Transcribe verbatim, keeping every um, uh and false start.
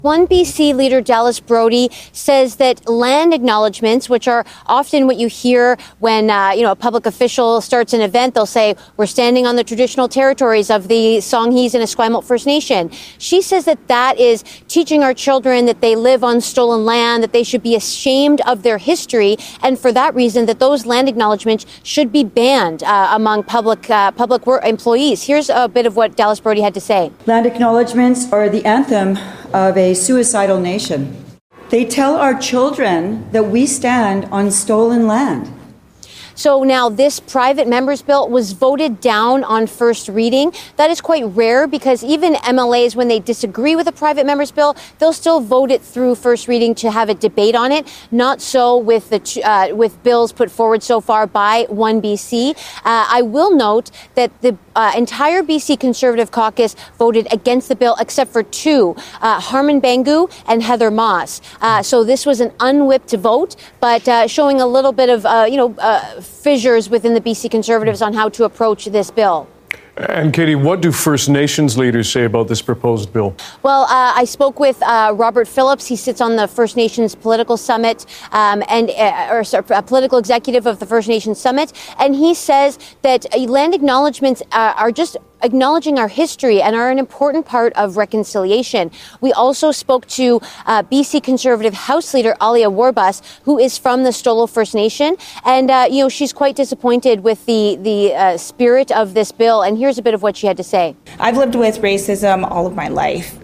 One B C leader, Dallas Brody, says that land acknowledgements, which are often what you hear when uh, you know a public official starts an event, they'll say, we're standing on the traditional territories of the Songhees and Esquimalt First Nation. She says that that is teaching our children that they live on stolen land, that they should be ashamed of their history, and for that reason, that those land acknowledgements should be banned uh, among public uh, public work employees. Here's a bit of what Dallas Brody had to say. Land acknowledgements are the anthem of a suicidal nation. They tell our children that we stand on stolen land. So now this private members bill was voted down on first reading. That is quite rare because even M L As, when they disagree with a private members bill, they'll still vote it through first reading to have a debate on it. Not so with the uh, with bills put forward so far by One B C. Uh, I will note that the uh, entire B C Conservative caucus voted against the bill except for two, uh, Harman Bangu and Heather Moss. Uh, so this was an unwhipped vote, but uh, showing a little bit of, uh, you know, uh, fissures within the B C Conservatives on how to approach this bill. And Katie, what do First Nations leaders say about this proposed bill? Well, uh, I spoke with uh, Robert Phillips. He sits on the First Nations Political Summit um, and uh, or sorry, a political executive of the First Nations Summit, and he says that uh, land acknowledgements uh, are just acknowledging our history and are an important part of reconciliation. We also spoke to uh, B C Conservative House Leader Alia Warbus, who is from the Stolo First Nation, and uh, you know she's quite disappointed with the the uh, spirit of this bill. And here's a bit of what she had to say. I've lived with racism all of my life.